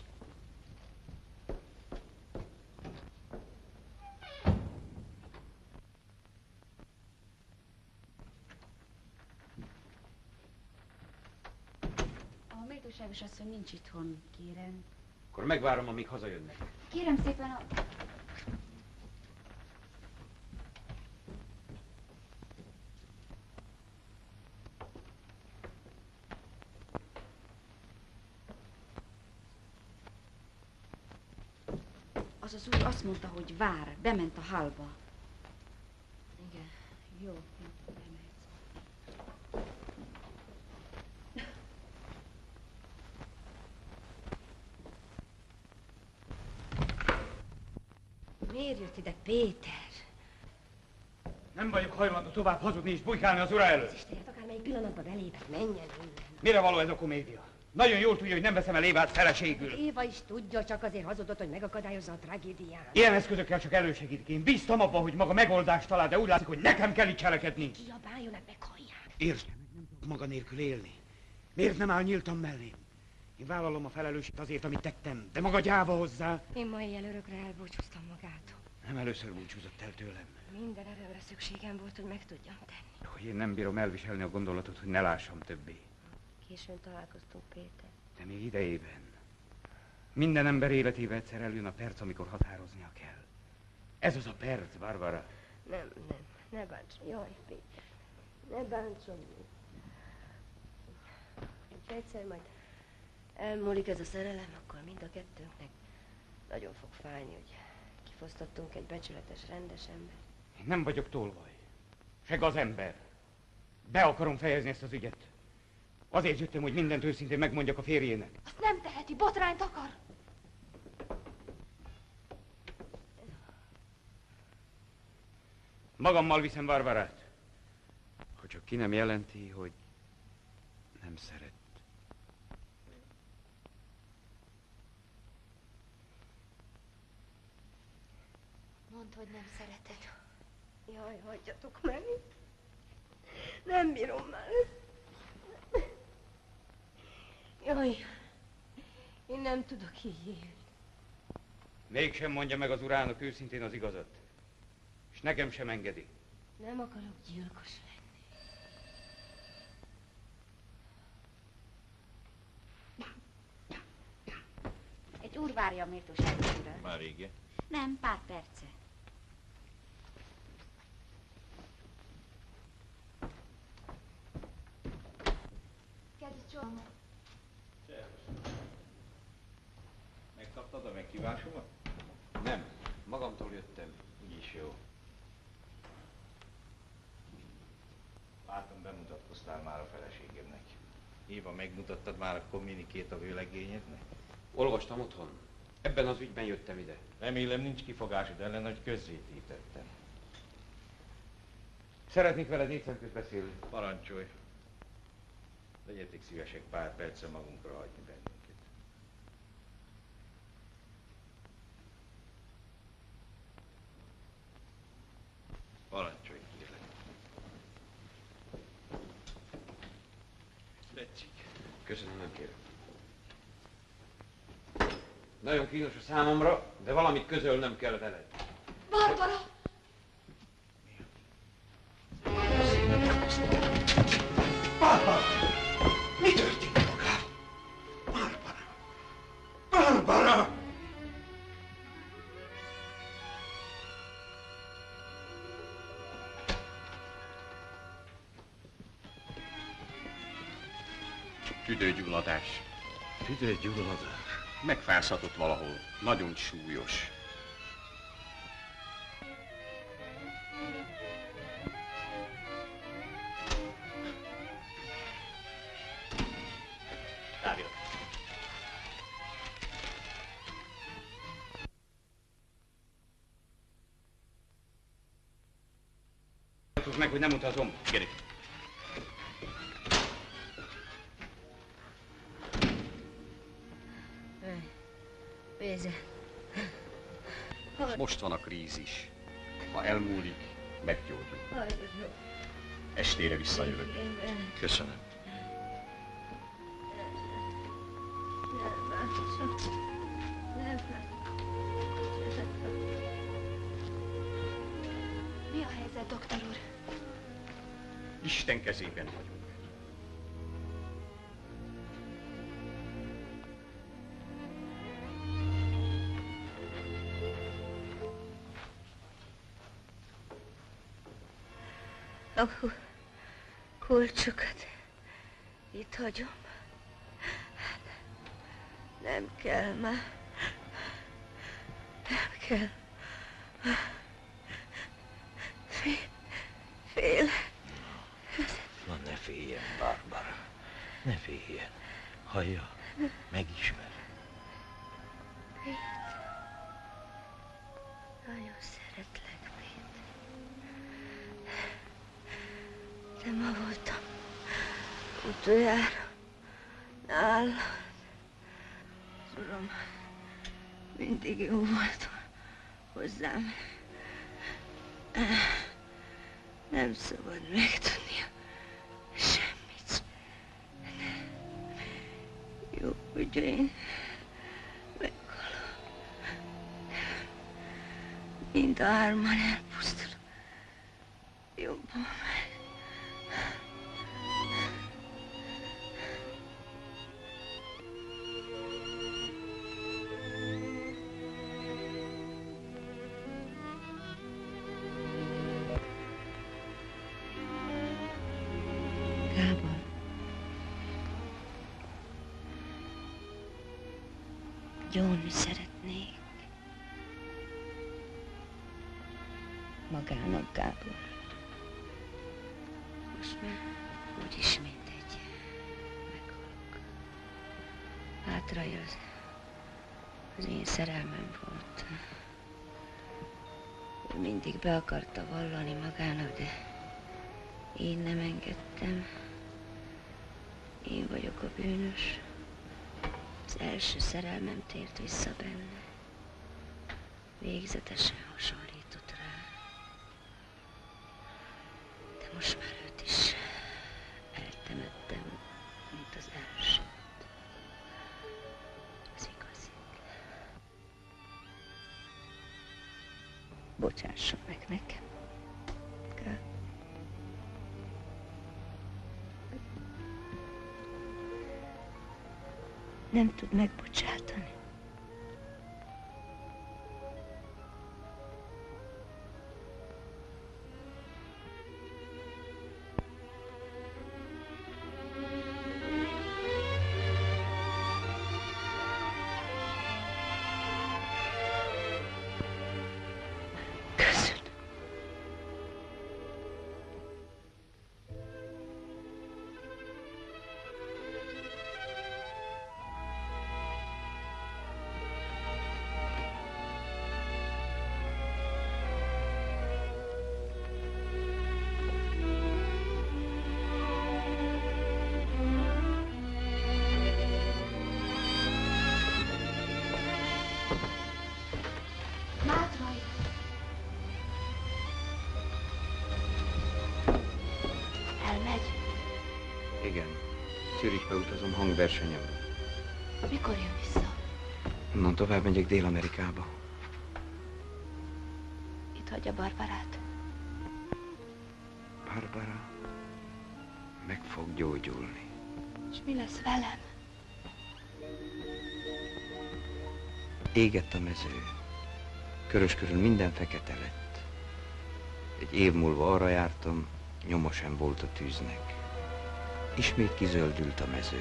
A méltóságos asszony nincs itthon, kérem. Akkor megvárom, amíg hazajönnek. Kérem szépen a... Az az úr azt mondta, hogy vár, bement a hálba. Igen, jó, bemehetsz. Miért jött ide Péter? Nem vagyok hajlandó tovább hazudni és bujkálni az ura előtt. Istenért, akármelyik pillanatban beléphet, menjen innen. Mire való ez a komédia? Nagyon jól tudja, hogy nem veszem el Évát feleségül. Éva is tudja, csak azért hazudott, hogy megakadályozza a tragédiát. Ilyen eszközökkel csak elősegítik. Én bíztam abban, hogy maga megoldást talál, de úgy látszik, hogy nekem kell itt cselekedni. Kiabáljon, hát meghallják. Értsd, nem tudok maga nélkül élni. Miért nem áll nyíltan mellém? Én vállalom a felelősséget azért, amit tettem, de maga gyáva hozzá. Én ma éjjel örökre elbúcsúztam magától. Nem először búcsúzott el tőlem. Minden erőmre szükségem volt, hogy meg tudjam tenni. Hogy én nem bírom elviselni a gondolatot, hogy ne lássam többé. Későn találkoztunk, Péter. De még idejében. Minden ember életébe egyszer eljön a perc, amikor határoznia kell. Ez az a perc, Barbara. Nem, ne bántson. Jaj, Péter, ne bántson. És egyszer majd elmúlik ez a szerelem, akkor mind a kettőnknek nagyon fog fájni, hogy kifosztottunk egy becsületes, rendes ember. Én nem vagyok tolvaj. Se gazember. Be akarom fejezni ezt az ügyet. Azért jöttem, hogy mindent őszintén megmondjak a férjének. Azt nem teheti, botrányt akar. Magammal viszem Barbarát. Ha csak ki nem jelenti, hogy nem szeret. Mondd, hogy nem szereted. Jaj, hagyjatok meg. Nem bírom már. Jaj, én nem tudok így élni. Mégsem mondja meg az urának őszintén az igazat. És nekem sem engedi. Nem akarok gyilkos lenni. Egy úr várja a méltóságos urat. Már régen. Nem, pár perce. Kedves John, Megkaptad a meghívásomat? Nem, magamtól jöttem. Úgyis jó. Látom, bemutatkoztál már a feleségemnek. Éva, megmutattad már a kommunikét a vőlegényednek? Olvastam otthon. Ebben az ügyben jöttem ide. Remélem nincs kifogásod ellen, hogy közzététettem. Szeretnék veled étlen közbeszélni. Parancsolj. Legyetek szívesek pár percre magunkra hagyni bennünket. Parancsolj, kérlek. Tetszik. Köszönöm, nem kérem. Nagyon kínos a számomra, de valamit közölnöm kell veled. Barbara! Barbara! Mi történt magával? Barbara! Barbara! Tüdőgyulladás. Tüdőgyulladás? Megfázhatott valahol. Nagyon súlyos. Várjon. Tudsz meg, hogy nem utazom. Gyere. Pénze. Most van a krízis. Ha elmúlik, meggyógyul. Estére visszajövök. Köszönöm. Mi a helyzet, doktor úr? Isten kezében vagyok. A kulcsokat itt hagyom. Nem kell már. Nem kell. Fél. Na ne féljen, Barbara. Ne féljen. Hallja, megismer. Nagyon szeretlek, Pét. De ma voltam utoljára nálad. Az uram mindig jó volt hozzám. Nem szabad megtudnia semmit. Jó, hogy én meghalok. Mind a hárman elpusztulok. Jobban meg. Gábor. Gyónni szeretnék. Magának, Gábor. Most már úgyis mindegy. Meghalok. Hátrai az én szerelmem volt. Ő mindig be akarta vallani magának, de én nem engedtem. Én vagyok a bűnös. Az első szerelmem tért vissza benne. Végzetesen hasonlított rá. De most már őt is eltemettem, mint az elsőt. Az igazit. Bocsásson meg nekem. Nem tud megbocsátani. Zürichbe utazom hangversenyemre. Mikor jön vissza? Onnan tovább megyek Dél-Amerikába. Itt hagyja Barbarát. Barbara meg fog gyógyulni. És mi lesz velem? Égett a mező. Körös körül minden fekete lett. Egy év múlva arra jártam, nyoma sem volt a tűznek. Ismét kizöldült a mező.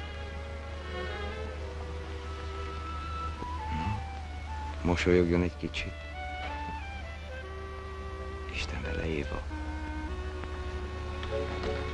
Na, mosolyogjon egy kicsit. Isten vele, Éva.